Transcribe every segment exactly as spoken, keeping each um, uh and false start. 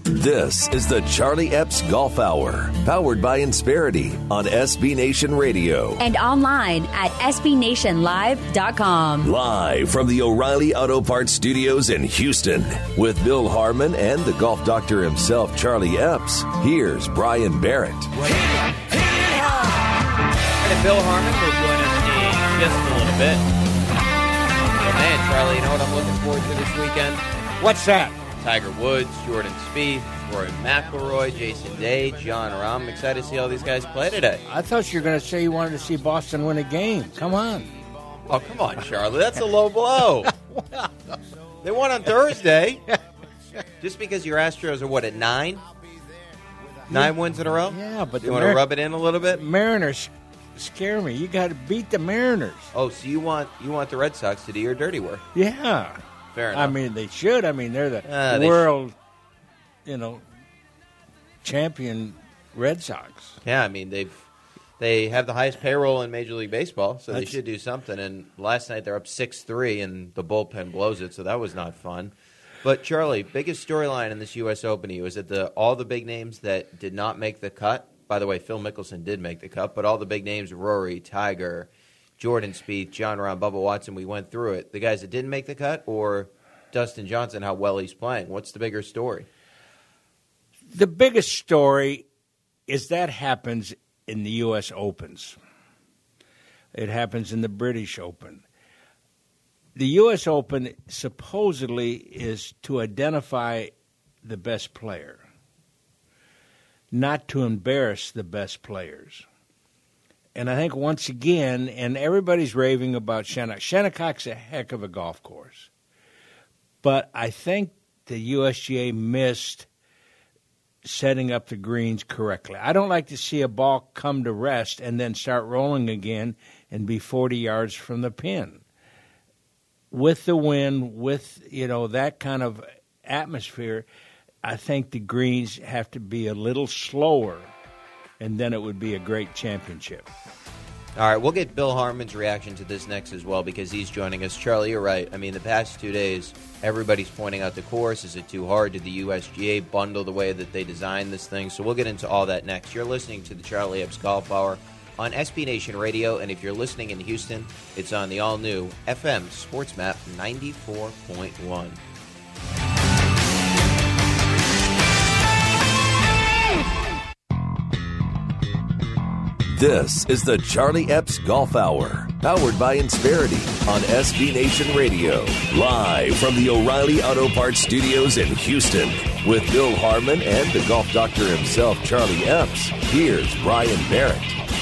This is the Charlie Epps Golf Hour, powered by Insperity on S B Nation Radio. And online at S B Nation Live dot com. Live from the O'Reilly Auto Parts Studios in Houston, with Bill Harmon and the golf doctor himself, Charlie Epps, here's Brian Barrett. And Bill Harmon will join us in just a little bit. So, man, Charlie, you know what I'm looking forward to this weekend? What's that? Tiger Woods, Jordan Spieth, Rory McIlroy, Jason Day, Jon Rahm. I'm excited to see all these guys play today. I thought you were going to say you wanted to see Boston win a game. Come on. Oh, come on, Charlie. That's a low blow. They won on Thursday. Just because your Astros are, what, at nine? Nine wins in a row? Yeah, but you the want to Mar- rub it in a little bit? Mariners scare me. You got to beat the Mariners. Oh, so you want you want the Red Sox to do your dirty work? Yeah. Fair enough. I mean, they should. I mean, they're the Uh, they world, you know, champion Red Sox. Yeah, I mean, they've they have the highest payroll in Major League Baseball, so That's- they should do something. And last night they're up six three, and the bullpen blows it, so that was not fun. But, Charlie, biggest storyline in this U S Open to you, is it the all the big names that did not make the cut? By the way, Phil Mickelson did make the cut, but all the big names, Rory, Tiger, Jordan Spieth, Jon Rahm, Bubba Watson, we went through it. The guys that didn't make the cut, or Dustin Johnson, how well he's playing? What's the bigger story? The biggest story is that happens in the U S Opens. It happens in the British Open. The U S Open supposedly is to identify the best player, not to embarrass the best players. And I think once again, and everybody's raving about Shinnecock. Shinnecock's a heck of a golf course. But I think the U S G A missed setting up the greens correctly. I don't like to see a ball come to rest and then start rolling again and be forty yards from the pin. With the wind, with, you know, that kind of atmosphere, I think the greens have to be a little slower, and then it would be a great championship. All right, we'll get Bill Harmon's reaction to this next as well, because he's joining us. Charlie, you're right. I mean, the past two days, everybody's pointing out the course. Is it too hard? Did the U S G A bundle the way that they designed this thing? So we'll get into all that next. You're listening to the Charlie Epps Golf Hour on S B Nation Radio, and if you're listening in Houston, it's on the all-new F M Sports Map ninety-four point one. This is the Charlie Epps Golf Hour, powered by Insperity on S B Nation Radio. Live from the O'Reilly Auto Parts Studios in Houston, with Bill Harmon and the golf doctor himself, Charlie Epps, here's Brian Barrett.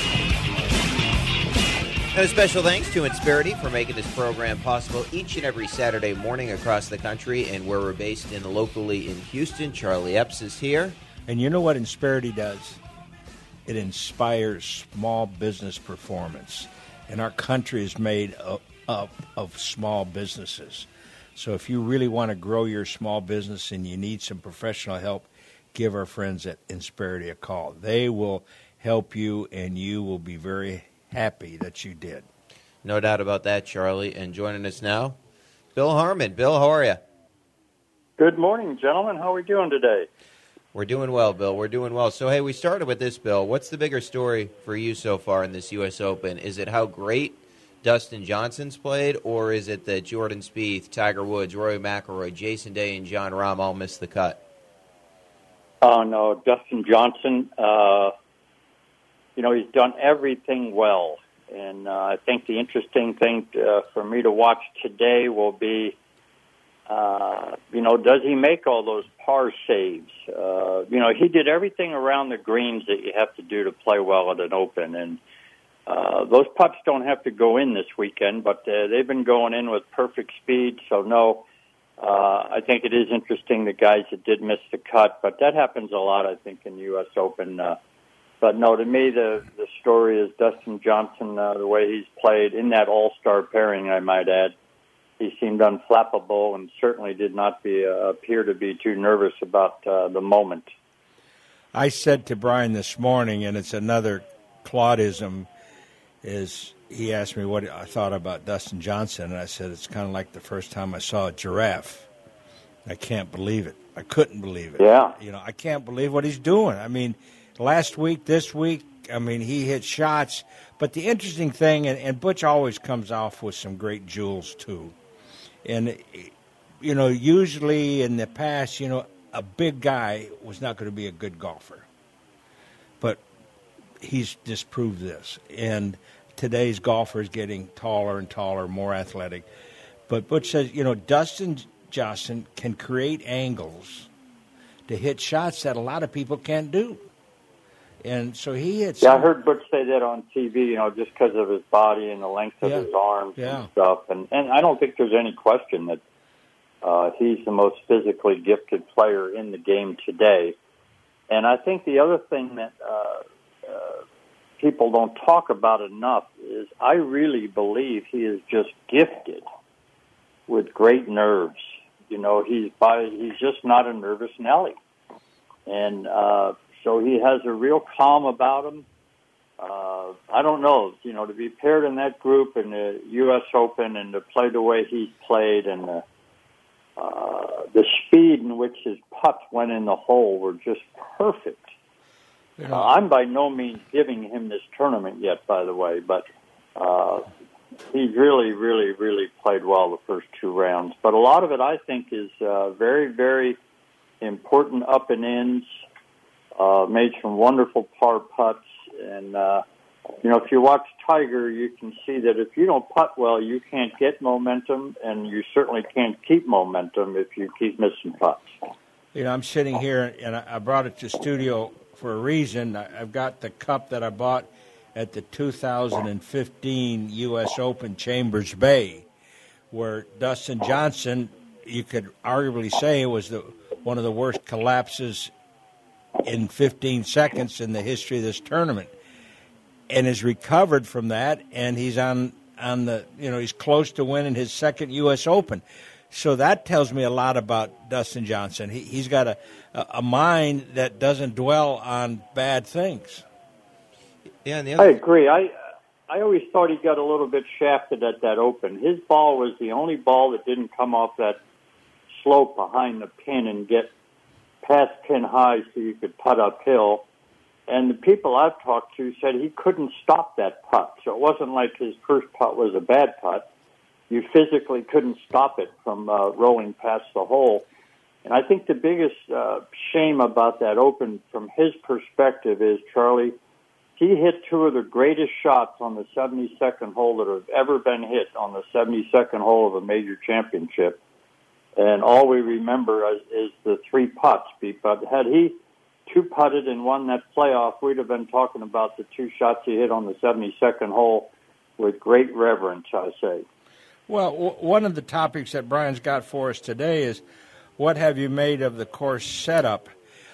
And a special thanks to Insperity for making this program possible each and every Saturday morning across the country, and where we're based in locally in Houston. Charlie Epps is here. And you know what Insperity does? It inspires small business performance. And our country is made up, up of small businesses. So if you really want to grow your small business and you need some professional help, give our friends at Insperity a call. They will help you, and you will be very happy that you did. No doubt about that, Charlie. And joining us now, Bill Harmon. Bill, how are you? Good morning, gentlemen. How are we doing today? We're doing well, Bill. We're doing well. So, hey, we started with this, Bill. What's the bigger story for you so far in this U S Open? Is it how great Dustin Johnson's played, or is it that Jordan Spieth, Tiger Woods, Rory McIlroy, Jason Day, and Jon Rahm all missed the cut? Oh, no, Dustin Johnson, uh, you know, he's done everything well. And uh, I think the interesting thing uh, for me to watch today will be, uh, you know, does he make all those par saves? Uh, you know, he did everything around the greens that you have to do to play well at an Open. And uh, those putts don't have to go in this weekend, but uh, they've been going in with perfect speed. So, no, uh, I think it is interesting the guys that did miss the cut. But that happens a lot, I think, in the U S Open. Uh, but, no, to me, the, the story is Dustin Johnson, uh, the way he's played in that all-star pairing, I might add. He seemed unflappable and certainly did not be, uh, appear to be too nervous about uh, the moment. I said to Brian this morning, and it's another Claudism, is he asked me what I thought about Dustin Johnson, and I said it's kind of like the first time I saw a giraffe. I can't believe it. I couldn't believe it. Yeah. You know, I can't believe what he's doing. I mean, last week, this week, I mean, he hit shots. But the interesting thing, and, and Butch always comes off with some great jewels, too. And, you know, usually in the past, you know, a big guy was not going to be a good golfer. But he's disproved this. And today's golfer is getting taller and taller, more athletic. But Butch says, you know, Dustin Johnson can create angles to hit shots that a lot of people can't do. And so he hits. Yeah, I heard Butch say that on T V, you know, just because of his body and the length of Yeah. his arms Yeah. and stuff. And, and I don't think there's any question that uh, he's the most physically gifted player in the game today. And I think the other thing that uh, uh, people don't talk about enough is I really believe he is just gifted with great nerves. You know, he's by, he's just not a nervous Nelly. And uh, so he has a real calm about him. Uh, I don't know, you know, to be paired in that group in the U S Open and to play the way he's played and the, uh, the speed in which his putts went in the hole were just perfect. You know, Uh, I'm by no means giving him this tournament yet, by the way, but uh, he really, really, really played well the first two rounds. But a lot of it, I think, is uh, very, very important up and ins, uh, made some wonderful par putts. And, uh, you know, if you watch Tiger, you can see that if you don't putt well, you can't get momentum, and you certainly can't keep momentum if you keep missing putts. you know, I'm sitting here, and I I brought it to studio for a reason. I- I've got the cup that I bought at the two thousand fifteen U S Open Chambers Bay, where Dustin Johnson, you could arguably say, it was the one of the worst collapses in fifteen seconds in the history of this tournament, and has recovered from that, and he's on on the you know he's close to winning his second U S Open. So that tells me a lot about Dustin Johnson. He, he's got a, a mind that doesn't dwell on bad things. Yeah, and the I other agree. I I always thought he got a little bit shafted at that Open. His ball was the only ball that didn't come off that slope behind the pin and get past pin high so you could putt uphill. And the people I've talked to said he couldn't stop that putt. So it wasn't like his first putt was a bad putt. You physically couldn't stop it from uh, rolling past the hole. And I think the biggest uh, shame about that Open from his perspective is, Charlie, he hit two of the greatest shots on the seventy-second hole that have ever been hit on the seventy-second hole of a major championship. And all we remember is, is the three putts. But had he two-putted and won that playoff, we'd have been talking about the two shots he hit on the seventy-second hole with great reverence, I say. Well, w- one of the topics that Brian's got for us today is, what have you made of the course setup?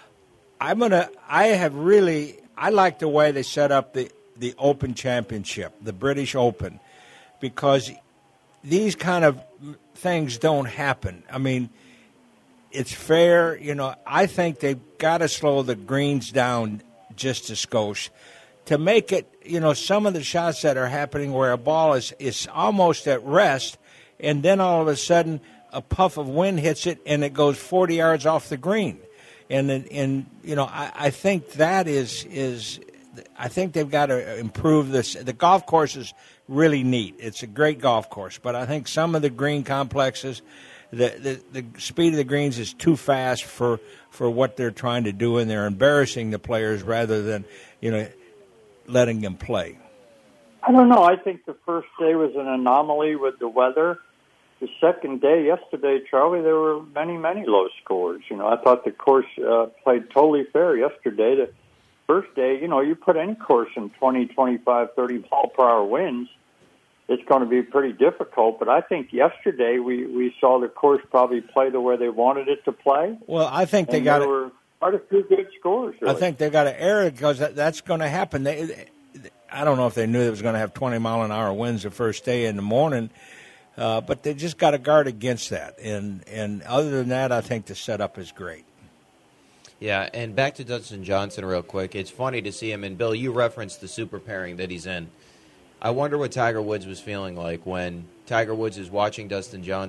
I'm gonna. I have really. I like the way they set up the the Open Championship, the British Open, because these kind of things don't happen. I mean, it's fair. You know, I think they've got to slow the greens down just a skosh to make it, you know, some of the shots that are happening where a ball is, is almost at rest, and then all of a sudden a puff of wind hits it and it goes forty yards off the green. And, and you know, I, I think that is, is I think they've got to improve this. The golf course is really neat. It's a great golf course, but I think some of the green complexes, the, the, the speed of the greens is too fast for, for what they're trying to do, and they're embarrassing the players rather than, you know, letting them play. I don't know. I think the first day was an anomaly with the weather. The second day, yesterday, Charlie, there were many, many low scores. You know, I thought the course uh, played totally fair yesterday. The first day, you know, you put any course in twenty, twenty-five, thirty mile per hour winds, it's going to be pretty difficult. But I think yesterday we, we saw the course probably play the way they wanted it to play. Well, I think they and got there it. were quite a few good scores. Really. I think they got to err because that, that's going to happen. They, I don't know if they knew it was going to have twenty mile an hour winds the first day in the morning, uh, but they just got to guard against that. And and other than that, I think the setup is great. Yeah, and back to Dustin Johnson real quick. It's funny to see him, and Bill, you referenced the super pairing that he's in. I wonder what Tiger Woods was feeling like when Tiger Woods is watching Dustin Johnson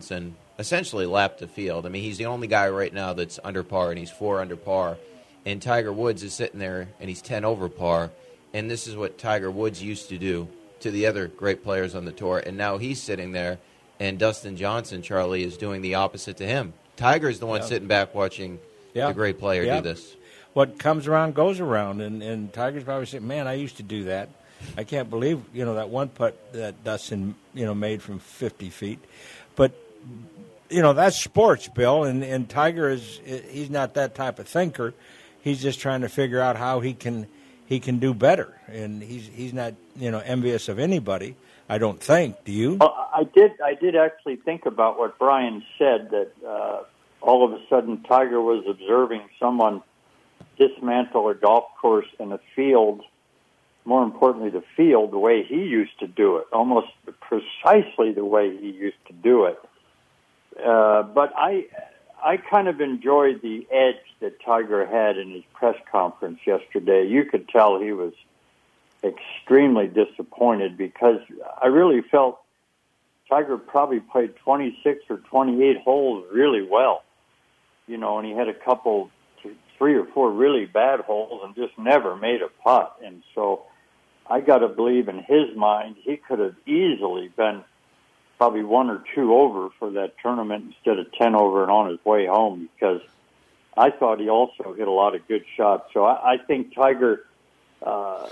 essentially lapped the field. I mean, he's the only guy right now that's under par, and he's four under par. And Tiger Woods is sitting there, and he's ten over par. And this is what Tiger Woods used to do to the other great players on the tour. And now he's sitting there, and Dustin Johnson, Charlie, is doing the opposite to him. Tiger's the one yeah. sitting back watching yeah. the great player yeah. do this. What comes around goes around, and, and Tiger's probably saying, man, I used to do that. I can't believe, you know, that one putt that Dustin, you know, made from fifty feet. But, you know, that's sports, Bill, and, and Tiger is, he's not that type of thinker. He's just trying to figure out how he can he can do better, and he's he's not, you know, envious of anybody, I don't think. Do you? Well, I did I did actually think about what Brian said, that uh, all of a sudden Tiger was observing someone dismantle a golf course in a field, more importantly the field, the way he used to do it, almost precisely the way he used to do it. Uh, but I I kind of enjoyed the edge that Tiger had in his press conference yesterday. You could tell he was extremely disappointed, because I really felt Tiger probably played twenty-six or twenty-eight holes really well, you know, and he had a couple, three or four really bad holes and just never made a putt. And so I got to believe in his mind he could have easily been probably one or two over for that tournament instead of ten over and on his way home, because I thought he also hit a lot of good shots. So I, I think Tiger, uh,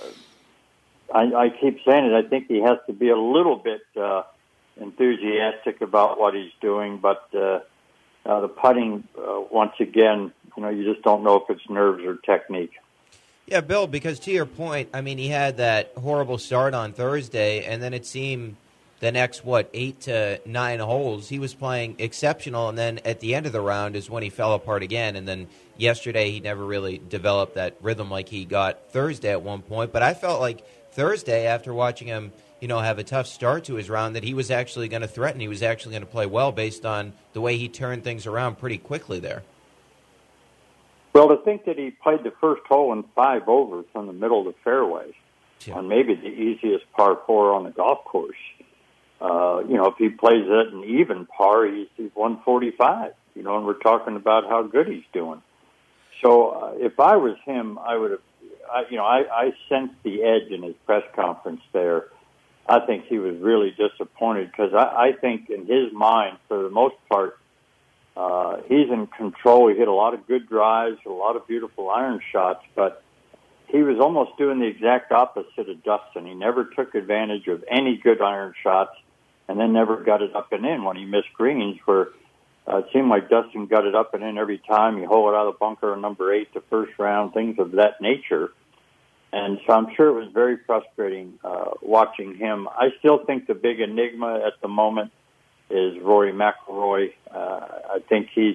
I, I keep saying it, I think he has to be a little bit uh, enthusiastic about what he's doing, but uh, uh, the putting, uh, once again, you know, you just don't know if it's nerves or technique. Yeah, Bill, because to your point, I mean, he had that horrible start on Thursday, and then it seemed the next, what, eight to nine holes, he was playing exceptional, and then at the end of the round is when he fell apart again, and then yesterday he never really developed that rhythm like he got Thursday at one point. But I felt like Thursday, after watching him, you know, have a tough start to his round, that he was actually going to threaten. He was actually going to play well based on the way he turned things around pretty quickly there. Well, to think that he played the first hole in five over from the middle of the fairway Yeah. on maybe the easiest par four on the golf course. Uh, you know, if he plays it an even par, he's, he's one forty-five, you know, and we're talking about how good he's doing. So uh, if I was him, I would have, I, you know, I, I sensed the edge in his press conference there. I think he was really disappointed, because I, I think in his mind, for the most part, uh, he's in control. He hit a lot of good drives, a lot of beautiful iron shots, but he was almost doing the exact opposite of Dustin. He never took advantage of any good iron shots, and then never got it up and in when he missed greens, where uh, it seemed like Dustin got it up and in every time. He holed it out of the bunker on number eight the first round, things of that nature. And so I'm sure it was very frustrating uh, watching him. I still think the big enigma at the moment is Rory McIlroy. Uh, I think he's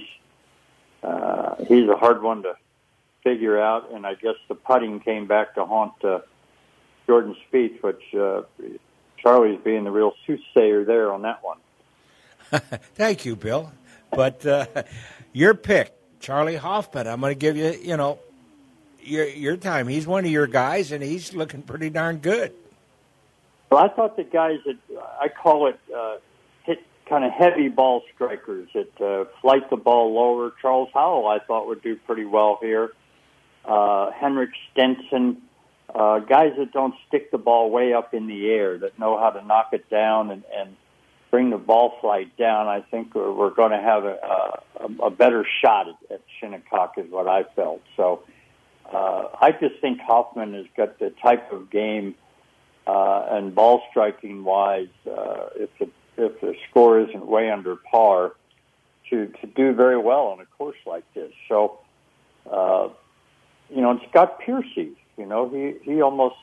uh, he's a hard one to figure out, and I guess the putting came back to haunt uh, Jordan Spieth, which uh, Charlie's being the real soothsayer there on that one. Thank you, Bill. But uh, your pick, Charlie Hoffman, I'm going to give you, you know, your your time. He's one of your guys, and he's looking pretty darn good. Well, I thought the guys that, I call it, uh, hit kind of heavy ball strikers that uh, flight the ball lower. Charles Howell, I thought, would do pretty well here. Uh, Henrik Stenson, uh, guys that don't stick the ball way up in the air, that know how to knock it down and, and bring the ball flight down. I think we're, we're going to have a, a, a better shot at, at Shinnecock, is what I felt. So uh, I just think Hoffman has got the type of game uh, and ball striking wise, uh, if the if the score isn't way under par, to to do very well on a course like this. So. Uh, You know, and Scott Piercy, you know, he, he almost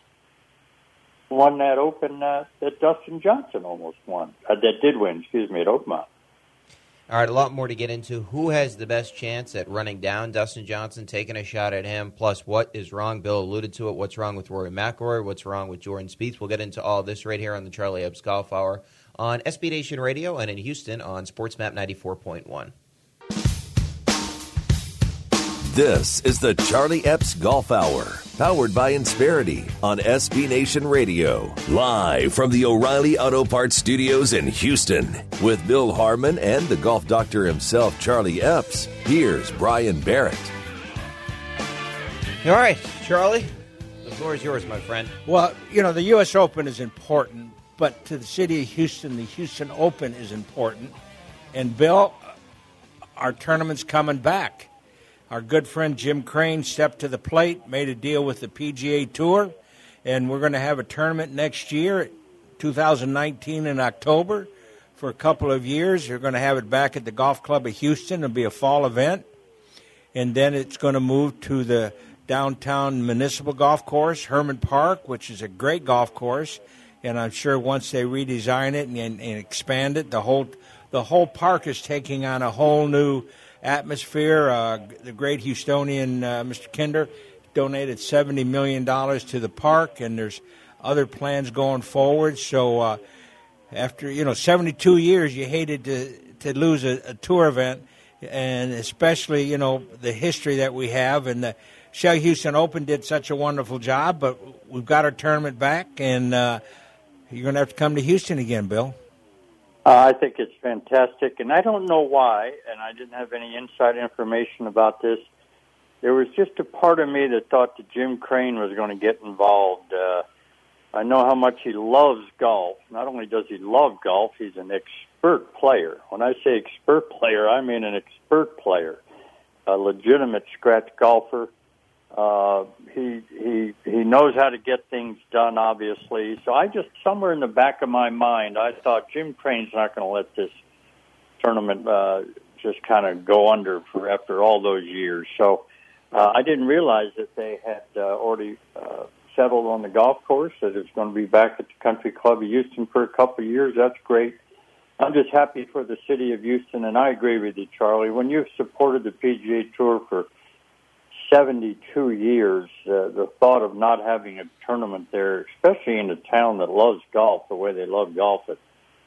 won that Open uh, that Dustin Johnson almost won. Uh, that did win, excuse me, at Oakmont. All right, a lot more to get into. Who has the best chance at running down Dustin Johnson, taking a shot at him, plus what is wrong? Bill alluded to it. What's wrong with Rory McIlroy? What's wrong with Jordan Spieth? We'll get into all this right here on the Charlie Epps Golf Hour on S B Nation Radio and in Houston on SportsMap ninety-four point one. This is the Charlie Epps Golf Hour, powered by Insperity on S B Nation Radio. Live from the O'Reilly Auto Parts Studios in Houston. With Bill Harmon and the golf doctor himself, Charlie Epps, here's Brian Barrett. All right, Charlie, the floor is yours, my friend. Well, you know, the U S Open is important, but to the city of Houston, the Houston Open is important. And, Bill, our tournament's coming back. Our good friend Jim Crane stepped to the plate, made a deal with the P G A Tour, and we're going to have a tournament next year, two thousand nineteen in October, for a couple of years. We're going to have it back at the Golf Club of Houston. It'll be a fall event, and then it's going to move to the downtown municipal golf course, Herman Park, which is a great golf course, and I'm sure once they redesign it and, and, and expand it, the whole the whole park is taking on a whole new atmosphere. Uh, the great Houstonian, uh, Mister Kinder, donated seventy million dollars to the park, and there's other plans going forward. So uh, after, you know, seventy-two years, you hated to, to lose a, a tour event, and especially, you know, the history that we have. And the Shell Houston Open did such a wonderful job, but we've got our tournament back, and uh, you're going to have to come to Houston again, Bill. Uh, I think it's fantastic, and I don't know why, and I didn't have any inside information about this. There was just a part of me that thought that Jim Crane was going to get involved. Uh, I know how much he loves golf. Not only does he love golf, he's an expert player. When I say expert player, I mean an expert player, a legitimate scratch golfer. Uh, he he he knows how to get things done, obviously. So I just, somewhere in the back of my mind, I thought Jim Crane's not going to let this tournament uh, just kind of go under for after all those years. So uh, I didn't realize that they had uh, already uh, settled on the golf course, that it's going to be back at the Country Club of Houston for a couple of years. That's great. I'm just happy for the city of Houston, and I agree with you, Charlie. When you've supported the P G A Tour for seventy-two years, uh, the thought of not having a tournament there, especially in a town that loves golf the way they love golf at,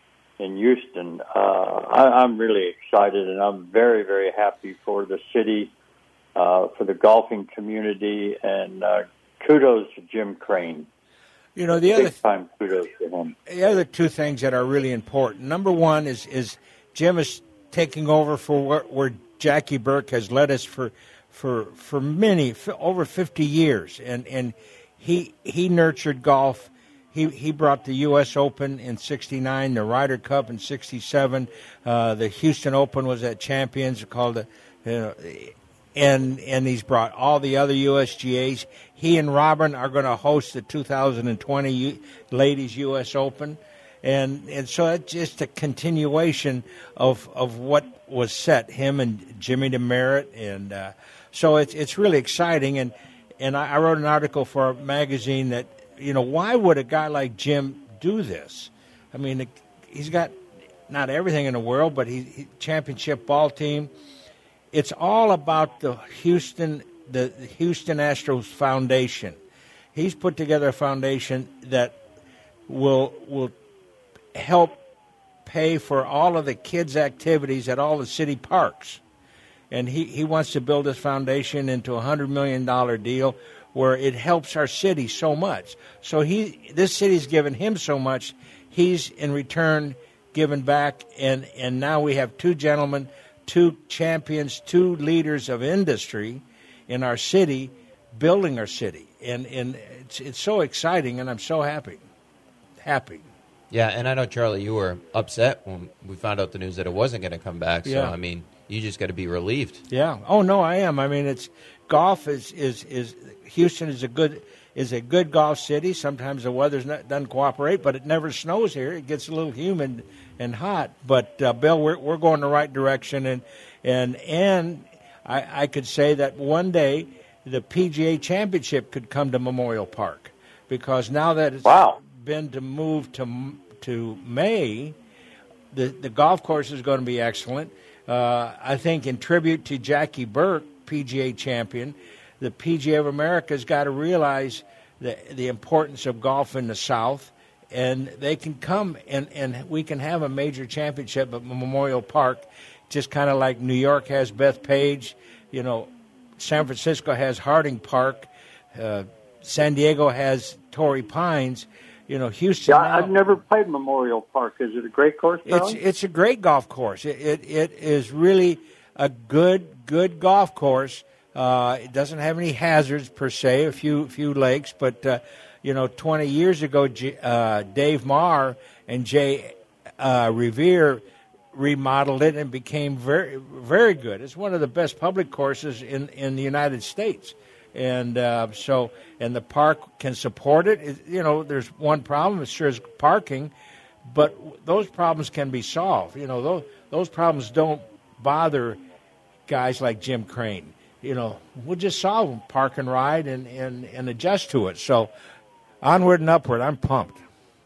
in Houston, uh, I, I'm really excited, and I'm very, very happy for the city, uh, for the golfing community, and uh, kudos to Jim Crane. You know, the other Big time kudos to him. The other two things that are really important. Number one is is Jim is taking over for where, where Jackie Burke has led us for. For for many for over fifty years, and, and he he nurtured golf. He he brought the U S Open in sixty-nine, the Ryder Cup in sixty-seven, uh, the Houston Open was at Champions called the, you know, and and he's brought all the other U S G As. He and Robin are going to host the two thousand twenty U, Ladies U S Open, and and so it's just a continuation of of what was set. Him and Jimmy DeMerit and. Uh, So it's it's really exciting, and and I, I wrote an article for a magazine that, you know, why would a guy like Jim do this? I mean, he's got not everything in the world, but he, he championship ball team. It's all about the Houston the Houston Astros Foundation. He's put together a foundation that will will help pay for all of the kids' activities at all the city parks. And he, he wants to build this foundation into a one hundred million dollars deal where it helps our city so much. So he this city's given him so much, he's in return given back. And, and now we have two gentlemen, two champions, two leaders of industry in our city building our city. And, and it's, it's so exciting, and I'm so happy. Happy. Yeah, and I know, Charlie, you were upset when we found out the news that it wasn't going to come back. So, Yeah. I mean, you just got to be relieved. Yeah. Oh no, I am. I mean, it's golf is is is Houston is a good is a good golf city. Sometimes the weather's not doesn't cooperate, but it never snows here. It gets a little humid and hot. But uh, Bill, we're we're going the right direction, and and and I, I could say that one day the P G A Championship could come to Memorial Park, because now that it's Wow. been to move to to May, the the golf course is going to be excellent. Uh, I think in tribute to Jackie Burke, P G A champion, the P G A of America's got to realize the the importance of golf in the South, and they can come and, and we can have a major championship at Memorial Park, just kind of like New York has Bethpage. You know, San Francisco has Harding Park. Uh, San Diego has Torrey Pines. You know, Houston. Yeah, now, I've never played Memorial Park. Is it a great course, Charlie? It's it's a great golf course. It it, it is really a good good golf course. Uh, it doesn't have any hazards per se. A few few lakes, but uh, you know, twenty years ago, G, uh, Dave Marr and Jay uh, Revere remodeled it and became very very good. It's one of the best public courses in in the United States. And uh, so, and the park can support it. it. You know, there's one problem, it sure is parking, but those problems can be solved. You know, those those problems don't bother guys like Jim Crane. You know, we'll just solve them, park and ride, and, and, and adjust to it. So, onward and upward. I'm pumped.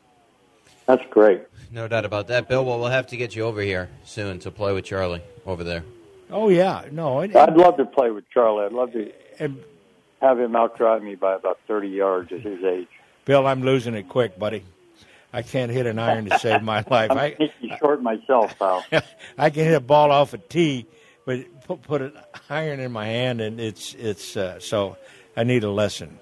That's great. No doubt about that, Bill. Well, we'll have to get you over here soon to play with Charlie over there. Oh yeah, no. It, I'd love to play with Charlie. I'd love to. And, have him outdrive me by about thirty yards at his age. Bill, I'm losing it quick, buddy. I can't hit an iron to save my life. I'm sneaky short myself, pal. I can hit a ball off a tee, but put, put an iron in my hand, and it's it's uh, so I need a lesson.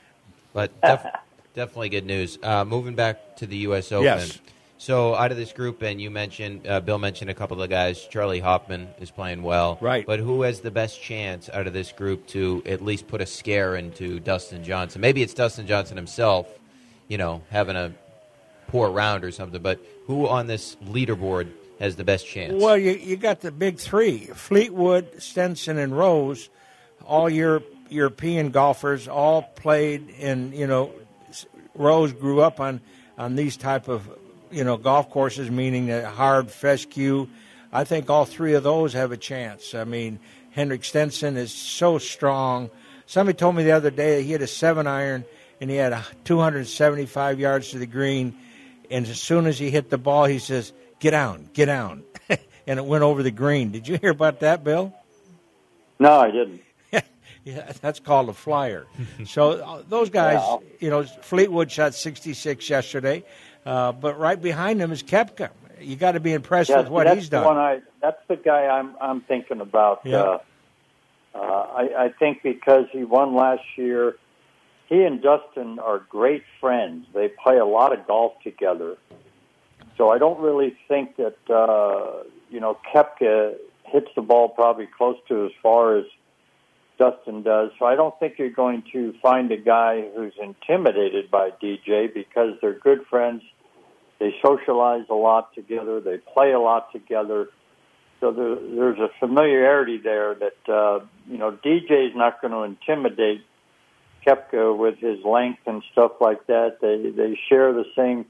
But def- definitely good news. Uh, moving back to the U S Open. Yes. So out of this group, and you mentioned, uh, Bill mentioned a couple of guys. Charlie Hoffman is playing well. Right. But who has the best chance out of this group to at least put a scare into Dustin Johnson? Maybe it's Dustin Johnson himself, you know, having a poor round or something. But who on this leaderboard has the best chance? Well, you you got the big three: Fleetwood, Stenson, and Rose. All your European golfers all played in. You know, Rose grew up on on these type of. You know, golf courses, meaning that hard fescue. I think all three of those have a chance. I mean, Henrik Stenson is so strong. Somebody told me the other day that he had a seven iron and he had two hundred seventy-five yards to the green. And as soon as he hit the ball, he says, "Get down, get down," and it went over the green. Did you hear about that, Bill? No, I didn't. Yeah, that's called a flyer. So uh, those guys, yeah. You know, Fleetwood shot sixty-six yesterday. Uh, but right behind him is Koepka. You got to be impressed yeah, with what that's he's the done. One I, that's the guy I'm I'm thinking about. Yeah. Uh, uh, I, I think because he won last year, he and Dustin are great friends. They play a lot of golf together. So I don't really think that uh, you know Koepka hits the ball probably close to as far as Dustin does. So I don't think you're going to find a guy who's intimidated by D J because they're good friends. They socialize a lot together. They play a lot together. So there, there's a familiarity there that, uh, you know, D J's not going to intimidate Koepka with his length and stuff like that. They, they share the same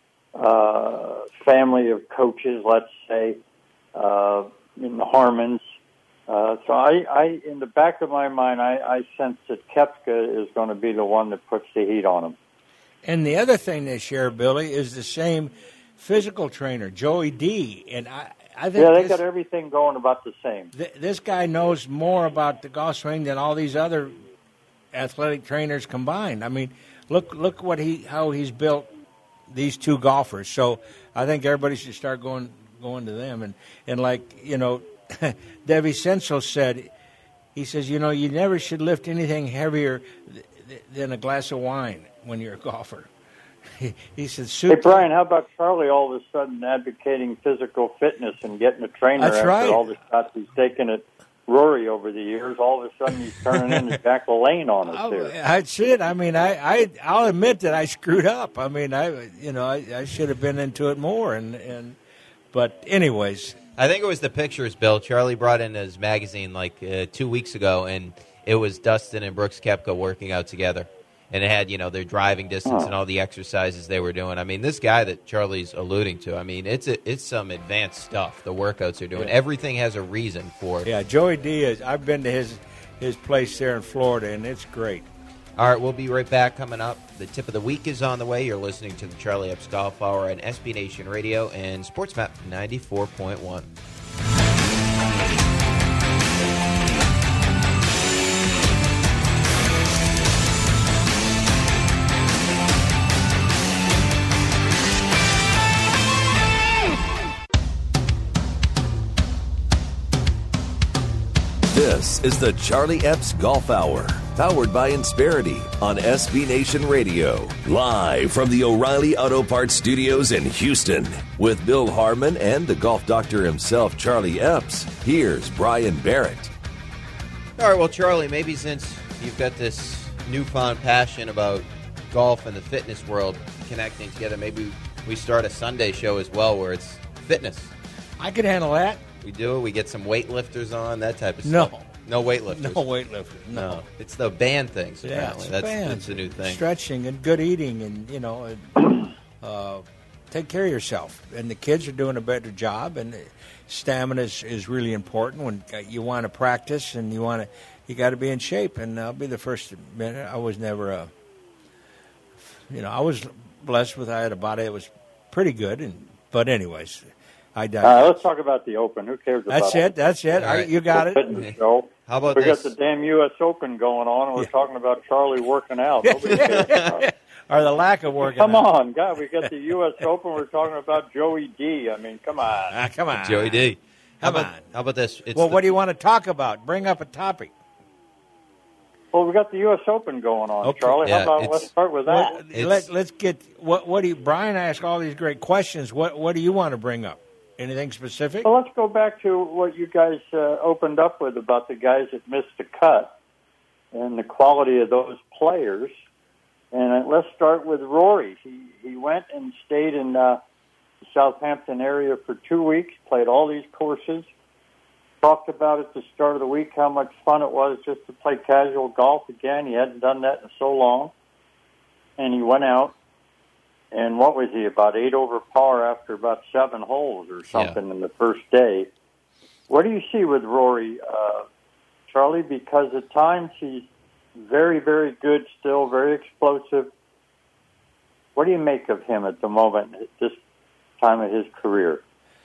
uh, family of coaches, let's say, uh, in the Harmons. Uh, so I, I, in the back of my mind, I, I sense that Koepka is going to be the one that puts the heat on him. And the other thing they share, Billy, is the same physical trainer, Joey D. And I, I think yeah, they this, got everything going about the same. Th- this guy knows more about the golf swing than all these other athletic trainers combined. I mean, look, look what he, how he's built these two golfers. So I think everybody should start going, going to them. And, and like you know. Debbie Sensel said, he says, you know, you never should lift anything heavier th- th- than a glass of wine when you're a golfer. he, he said, Hey, Brian, how about Charlie all of a sudden advocating physical fitness and getting a trainer That's after right. all the shots he's taken at Rory over the years? All of a sudden he's turning into Jack LaLanne on us oh, here. That's it. I mean, I, I, I'll admit that I screwed up. I mean, I, you know, I, I should have been into it more. And, and, but anyways. I think it was the pictures, Bill. Charlie brought in his magazine like uh, two weeks ago, and it was Dustin and Brooks Koepka working out together. And it had, you know, their driving distance oh. and all the exercises they were doing. I mean, this guy that Charlie's alluding to, I mean, it's a, it's some advanced stuff, the workouts they're doing. Yeah. Everything has a reason for it. Yeah, Joey D. is, I've been to his, his place there in Florida, and it's great. All right, we'll be right back. Coming up, the tip of the week is on the way. You're listening to the Charlie Epps Golf Hour on S B Nation Radio and SportsMap ninety-four point one. This This is the Charlie Epps Golf Hour, powered by Insperity on S B Nation Radio. Live from the O'Reilly Auto Parts Studios in Houston, with Bill Harmon and the golf doctor himself, Charlie Epps, here's Brian Barrett. All right, well, Charlie, maybe since you've got this newfound passion about golf and the fitness world connecting together, maybe we start a Sunday show as well where it's fitness. I could handle that. We do. We get some weightlifters on, that type of No. stuff. No weightlifters. No weightlifters. No. No. It's the band things, Yeah, apparently. it's that's, band. that's the new thing. Stretching and good eating and, you know, and, uh, take care of yourself. And the kids are doing a better job, and stamina is, is really important when you want to practice and you want to, you got to be in shape. And I'll be the first to admit it, I was never a, you know, I was blessed with, I had a body that was pretty good. And But anyways, I died. Uh, let's talk about the Open. Who cares about That's it. That's it. All right. You got it. Fitness show. How about we this? got the damn U S Open going on, and we're Yeah. talking about Charlie working out. Nobody cares about it. Or the lack of working Come out. on, God, we got the U S Open. We're talking about Joey D. I mean, come on. Ah, come on. Joey D. How Come about, on. how about this? It's Well, the- what do you want to talk about? Bring up a topic. Well, we got the U S Open going on, Okay. Charlie. Yeah, How about it's- let's start with that? Well, It's- let, let's get what what do you Brian asked all these great questions. What what do you want to bring up? Anything specific? Well, let's go back to what you guys uh, opened up with about the guys that missed the cut and the quality of those players. And uh, let's start with Rory. He he went and stayed in uh, the Southampton area for two weeks, played all these courses, talked about at the start of the week how much fun it was just to play casual golf again. He hadn't done that in so long. And he went out, and what was he, about eight over par after about seven holes or something Yeah. in the first day. What do you see with Rory, uh, Charlie? Because at times he's very, very good still, very explosive. What do you make of him at the moment, at this time of his career?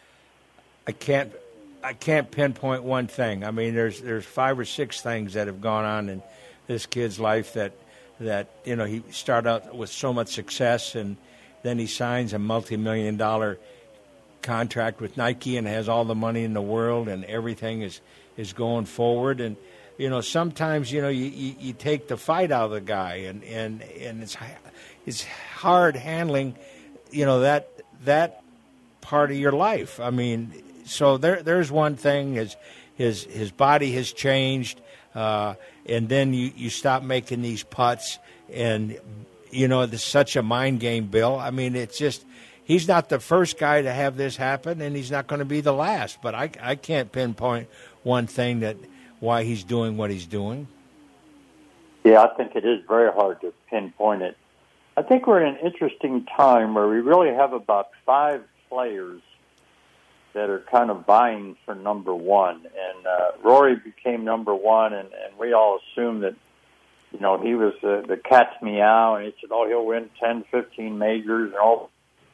I can't I can't pinpoint one thing. I mean, there's there's five or six things that have gone on in this kid's life that that you know he started out with so much success, and then he signs a multi-million dollar contract with Nike and has all the money in the world, and everything is is going forward. And you know, sometimes you know you, you, you take the fight out of the guy, and, and, and it's it's hard handling, you know, that that part of your life. I mean, so there there's one thing: his his his body has changed, uh, and then you, you stop making these putts, and you know, it's such a mind game, Bill. I mean, it's just he's not the first guy to have this happen, and he's not going to be the last. But I I can't pinpoint one thing that. Why he's doing what he's doing? Yeah, I think it is very hard to pinpoint it. I think we're in an interesting time where we really have about five players that are kind of vying for number one. And uh, Rory became number one, and, and we all assumed that, you know, he was uh, the cat's meow, and he said, oh, he'll win ten, fifteen majors and all.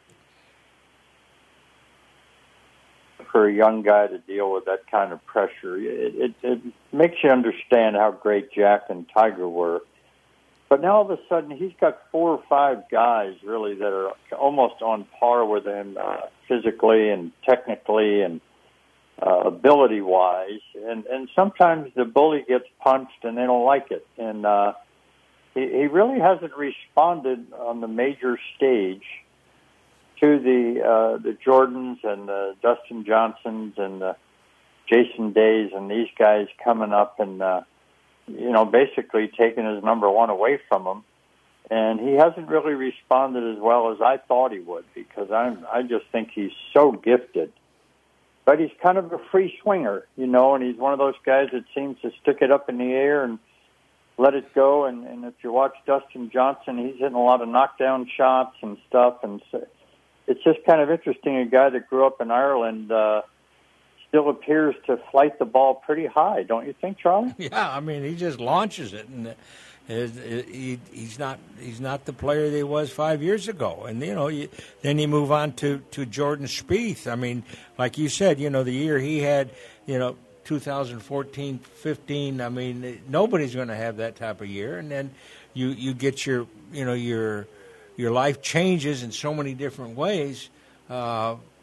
For a young guy to deal with that kind of pressure, it, it, it makes you understand how great Jack and Tiger were. But now all of a sudden, he's got four or five guys really that are almost on par with him uh, physically and technically and uh, ability-wise. And, and sometimes the bully gets punched and they don't like it. And uh, he, he really hasn't responded on the major stage to the uh, the Jordans and the Dustin Johnsons and the Jason Days and these guys coming up and, uh, you know, basically taking his number one away from him. And he hasn't really responded as well as I thought he would because I'm, I just think he's so gifted. But he's kind of a free swinger, you know, and he's one of those guys that seems to stick it up in the air and let it go. And, and if you watch Dustin Johnson, he's hitting a lot of knockdown shots and stuff. And so, it's just kind of interesting. A guy that grew up in Ireland uh, still appears to flight the ball pretty high, don't you think, Charlie? Yeah, I mean, he just launches it, and his, he, he's not he's not the player that he was five years ago. And you know, you, then you move on to, to Jordan Spieth. I mean, like you said, you know, the year he had, you know, two thousand fourteen, fifteen. I mean, nobody's going to have that type of year. And then you you get your you know your your life changes in so many different ways, uh,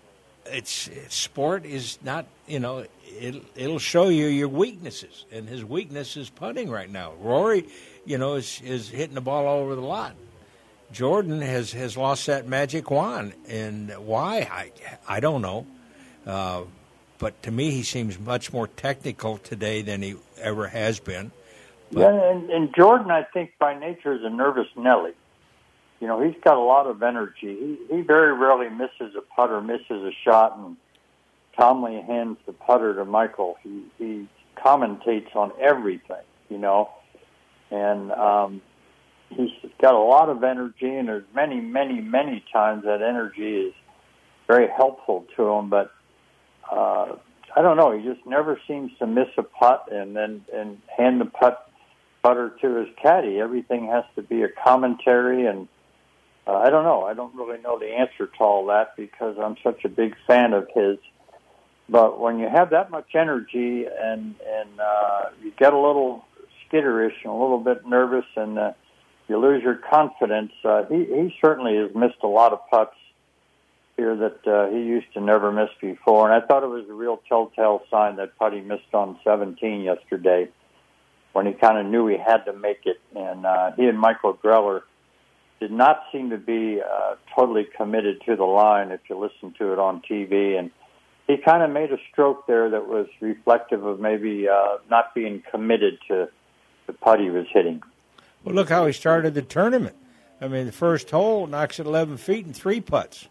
it's, it's sport is not, you know, it, it'll show you your weaknesses, and his weakness is putting right now. Rory, you know, is is hitting the ball all over the lot. Jordan has, has lost that magic wand, and why, I, I don't know. Uh, but to me, he seems much more technical today than he ever has been. But, yeah, and, and Jordan, I think, by nature is a nervous Nelly. You know, he's got a lot of energy. He, he very rarely misses a putter, misses a shot, and calmly hands the putter to Michael. He, he commentates on everything, you know, and um, he's got a lot of energy, and there's many, many, many times that energy is very helpful to him, but uh, I don't know, he just never seems to miss a putt and then and hand the putt putter to his caddy. Everything has to be a commentary, and uh, I don't know. I don't really know the answer to all that because I'm such a big fan of his. But when you have that much energy and and uh, you get a little skitterish and a little bit nervous and uh, you lose your confidence, uh, he, he certainly has missed a lot of putts here that uh, he used to never miss before. And I thought it was a real telltale sign that putt he missed on seventeen yesterday when he kind of knew he had to make it. And uh, he and Michael Greller did not seem to be uh, totally committed to the line if you listen to it on T V. And he kind of made a stroke there that was reflective of maybe uh, not being committed to the putt he was hitting. Well, look how he started the tournament. I mean, the first hole knocks it eleven feet and three putts.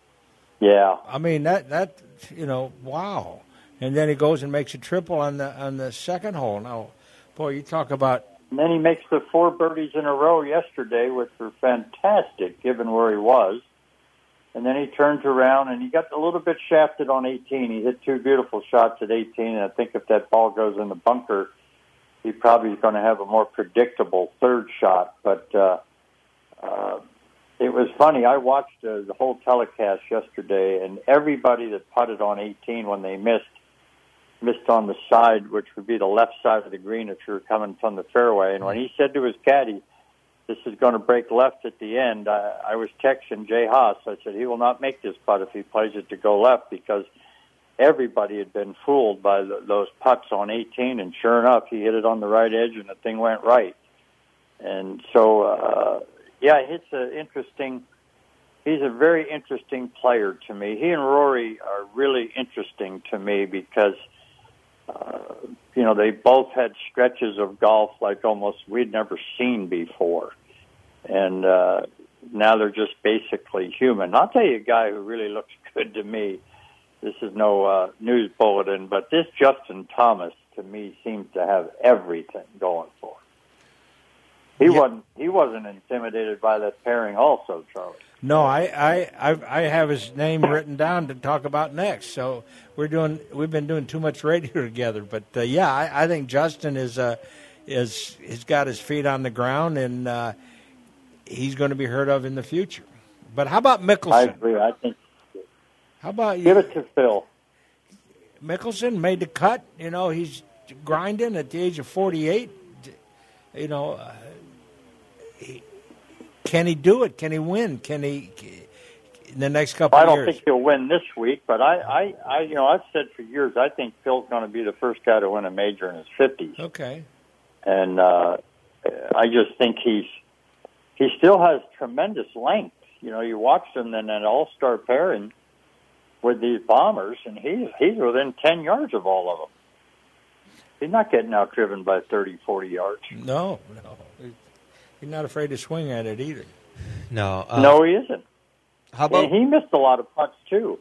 Yeah. I mean, that, that you know, wow. And then he goes and makes a triple on the on the second hole. Now, boy, you talk about... And then he makes the four birdies in a row yesterday, which were fantastic, given where he was. And then he turns around, and he got a little bit shafted on eighteen. He hit two beautiful shots at eighteen, and I think if that ball goes in the bunker, he probably is going to have a more predictable third shot. But uh, uh, it was funny. I watched uh, the whole telecast yesterday, and everybody that putted on eighteen when they missed, missed on the side, which would be the left side of the green if you were coming from the fairway. And when he said to his caddy, this is going to break left at the end, I, I was texting Jay Haas. I said, he will not make this putt if he plays it to go left, because everybody had been fooled by the, those putts on eighteen, and sure enough, he hit it on the right edge, and the thing went right. And so, uh, yeah, it's an interesting, he's a very interesting player to me. He and Rory are really interesting to me because, uh, you know, they both had stretches of golf like almost we'd never seen before. And uh, now they're just basically human. I'll tell you a guy who really looks good to me. This is no uh, news bulletin, but this Justin Thomas, to me, seems to have everything going for him. He yeah. wasn't. He wasn't intimidated by that pairing, also, Charlie. No, I, I, I, I have his name written down to talk about next. So we're doing. We've been doing too much radio together, but uh, yeah, I, I think Justin is uh, is he's got his feet on the ground, and uh, he's going to be heard of in the future. But how about Mickelson? I agree. I think. How about you? Give it to Phil. Mickelson made the cut. You know, he's grinding at the age of forty-eight. You know, uh, he, can he do it? Can he win? Can he in the next couple I of don't years? think he'll win this week, but I, I, I, you know, I've said for years I think Phil's going to be the first guy to win a major in his fifties. Okay. And uh, I just think he's he still has tremendous length. You know, you watch him in an all-star pairing with these bombers, and he's he's within ten yards of all of them. He's not getting out-driven by thirty, forty yards. No, no. He's not afraid to swing at it either. No. Uh, no, he isn't. How about... And he missed a lot of putts, too.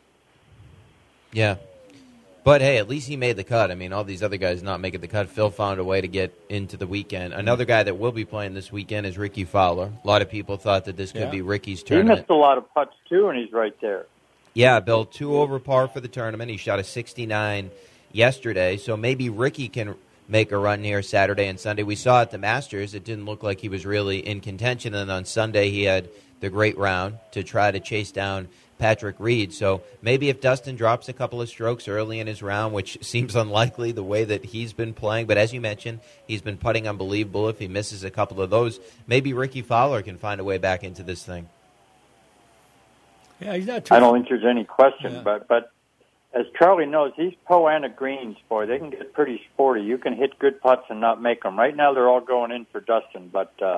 Yeah. But, hey, at least he made the cut. I mean, all these other guys not making the cut. Phil found a way to get into the weekend. Another guy that will be playing this weekend is Ricky Fowler. A lot of people thought that this could yeah. be Ricky's He tournament. missed a lot of putts, too, and he's right there. Yeah, Bill, two over par for the tournament. He shot a sixty-nine yesterday, so maybe Ricky can make a run here Saturday and Sunday. We saw at the Masters, it didn't look like he was really in contention, and on Sunday he had the great round to try to chase down Patrick Reed. So maybe if Dustin drops a couple of strokes early in his round, which seems unlikely the way that he's been playing, but as you mentioned, he's been putting unbelievable. If he misses a couple of those, maybe Ricky Fowler can find a way back into this thing. Yeah, he's not too I don't think there's any question, yeah. but but as Charlie knows, these Poana greens, boy, they can get pretty sporty. You can hit good putts and not make them. Right now, they're all going in for Dustin, but uh,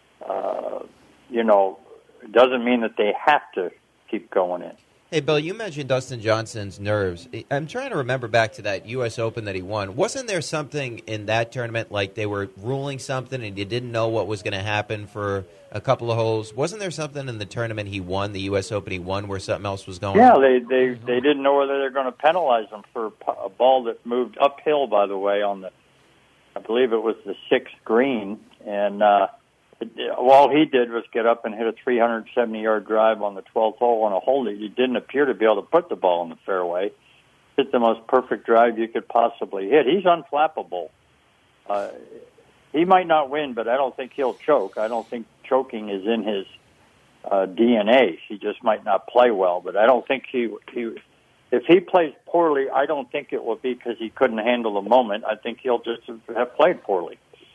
uh, you know, it doesn't mean that they have to keep going in. Hey, Bill, you mentioned Dustin Johnson's nerves. I'm trying to remember back to that U S Open that he won. Wasn't there something in that tournament, like they were ruling something and you didn't know what was going to happen for a couple of holes? Wasn't there something in the tournament he won, the U S Open he won, where something else was going yeah, on? Yeah, they, they, they didn't know whether they're going to penalize him for a ball that moved uphill, by the way, on the, I believe it was the sixth green. And uh, it, all he did was get up and hit a three hundred seventy-yard drive on the twelfth hole on a hole that you didn't appear to be able to put the ball in the fairway. Hit the most perfect drive you could possibly hit. He's unflappable. Uh, he might not win, but I don't think he'll choke. I don't think choking is in his uh, D N A. He just might not play well, but I don't think he, he if he plays poorly, I don't think it will be because he couldn't handle the moment. I think he'll just have played poorly.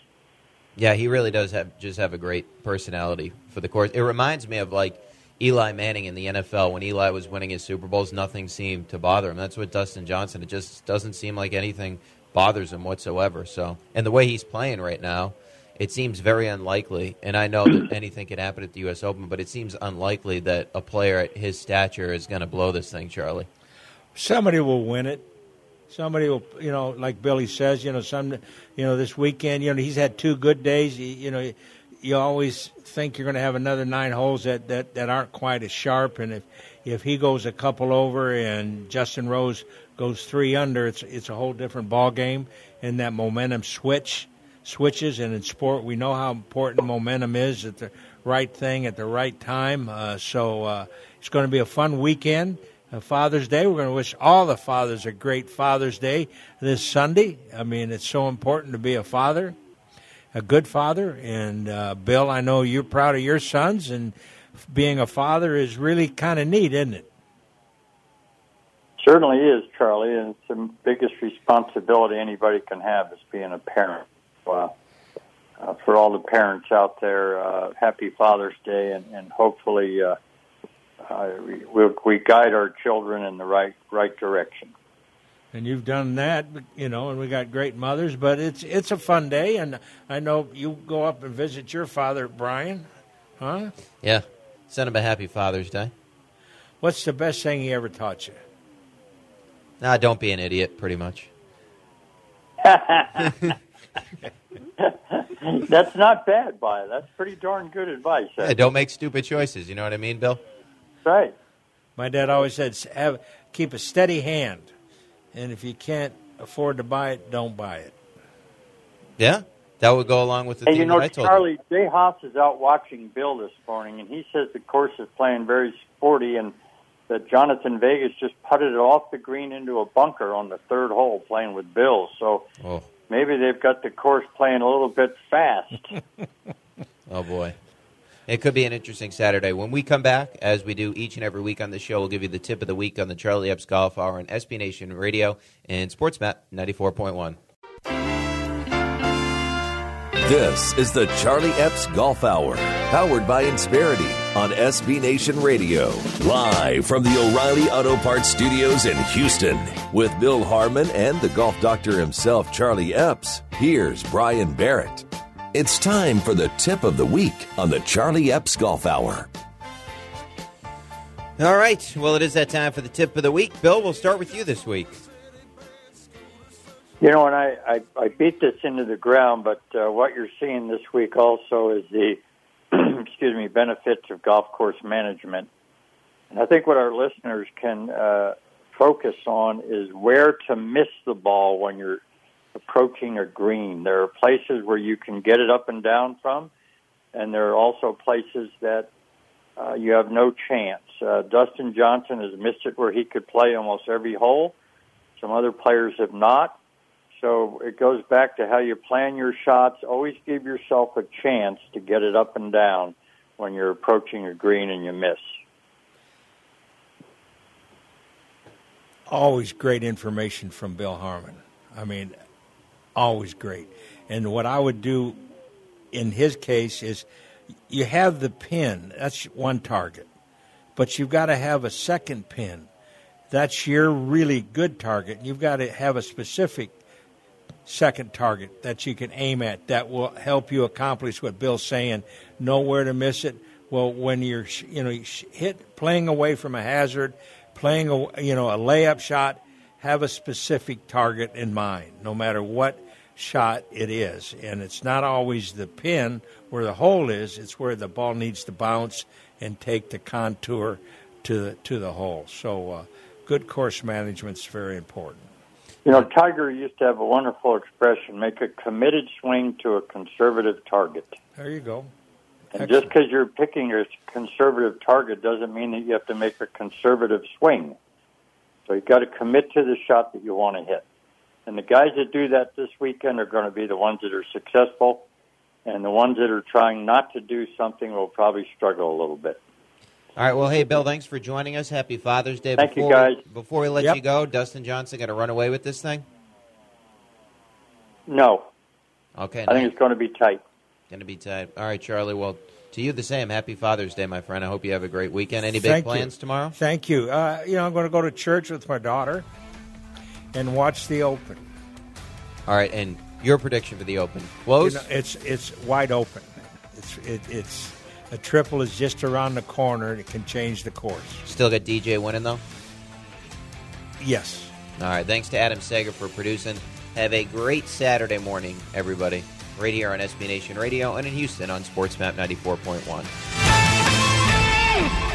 Yeah, he really does have just have a great personality for the course. It reminds me of, like, Eli Manning in the N F L. When Eli was winning his Super Bowls, nothing seemed to bother him. That's what Dustin Johnson, it just doesn't seem like anything bothers him whatsoever. So, and the way he's playing right now, it seems very unlikely, and I know that anything could happen at the U S Open, but it seems unlikely that a player at his stature is going to blow this thing, Charlie. Somebody will win it. Somebody will, you know, like Billy says, you know, some, you know, this weekend, you know, he's had two good days. You, you know, you always think you're going to have another nine holes that, that, that aren't quite as sharp, and if if he goes a couple over and Justin Rose goes three under, it's it's a whole different ball game, and that momentum switch switches. And in sport, we know how important momentum is at the right thing at the right time. Uh, so uh, it's going to be a fun weekend. Uh, Father's Day. We're going to wish all the fathers a great Father's Day this Sunday. I mean, it's so important to be a father, a good father. And, uh, Bill, I know you're proud of your sons, and being a father is really kind of neat, isn't it? Certainly is, Charlie, and it's the biggest responsibility anybody can have is being a parent. Uh, uh, for all the parents out there, uh, happy Father's Day, and, and hopefully uh, uh, we, we guide our children in the right right direction. And you've done that, you know, and we got great mothers, but it's it's a fun day, and I know you go up and visit your father, Brian, huh? Yeah, send him a happy Father's Day. What's the best thing he ever taught you? Nah, don't be an idiot, pretty much. That's not bad, By. That's pretty darn good advice. Yeah, don't make stupid choices, you know what I mean, Bill? Right. My dad always said, have, keep a steady hand, and if you can't afford to buy it, don't buy it. Yeah, that would go along with the hey, thing you know, that I told Charlie, you. Jay Haas is out watching Bill this morning, and he says the course is playing very sporty, and that Jonathan Vegas just putted it off the green into a bunker on the third hole playing with Bill. So oh. maybe they've got the course playing a little bit fast. Oh, boy. It could be an interesting Saturday. When we come back, as we do each and every week on the show, we'll give you the tip of the week on the Charlie Epps Golf Hour on S B Nation Radio and SportsMap ninety-four point one. This is the Charlie Epps Golf Hour, powered by Insperity on S B Nation Radio. Live from the O'Reilly Auto Parts Studios in Houston, with Bill Harmon and the golf doctor himself, Charlie Epps, here's Brian Barrett. It's time for the tip of the week on the Charlie Epps Golf Hour. All right. Well, it is that time for the tip of the week. Bill, we'll start with you this week. You know, and I, I, I beat this into the ground, but uh, what you're seeing this week also is the, excuse me, benefits of golf course management. And I think what our listeners can uh, focus on is where to miss the ball when you're approaching a green. There are places where you can get it up and down from, and there are also places that uh, you have no chance. Uh, Dustin Johnson has missed it where he could play almost every hole. Some other players have not. So it goes back to how you plan your shots. Always give yourself a chance to get it up and down when you're approaching a green and you miss. Always great information from Bill Harmon. I mean, always great. And what I would do in his case is you have the pin. That's one target. But you've got to have a second pin. that's your really good target. You've got to have a specific second target that you can aim at that will help you accomplish what Bill's saying. Know where to miss it. Well, when you're, you know, hit playing away from a hazard, playing a, you know, a layup shot, have a specific target in mind, no matter what shot it is. And it's not always the pin where the hole is. It's where the ball needs to bounce and take the contour to the, to the hole. So uh, good course management is very important. You know, Tiger used to have a wonderful expression, make a committed swing to a conservative target. There you go. And Excellent. just because you're picking a conservative target doesn't mean that you have to make a conservative swing. So you've got to commit to the shot that you want to hit. And the guys that do that this weekend are going to be the ones that are successful, and the ones that are trying not to do something will probably struggle a little bit. All right, well, hey, Bill, thanks for joining us. Happy Father's Day. Thank before you, guys. We, before we let Yep. you go, Dustin Johnson going to run away with this thing? No. Okay. I think it's going to be tight. Going to be tight. All right, Charlie, well, to you the same. Happy Father's Day, my friend. I hope you have a great weekend. Any big Thank plans you. tomorrow? Thank you. Uh, you know, I'm going to go to church with my daughter and watch the Open. All right, and your prediction for the Open? Close? You know, it's it's wide open. It's it, it's a triple is just around the corner. And it can change the course. Still got D J winning, though? Yes. All right, thanks to Adam Sager for producing. Have a great Saturday morning, everybody. Right here on S B Nation Radio and in Houston on SportsMap ninety-four point one.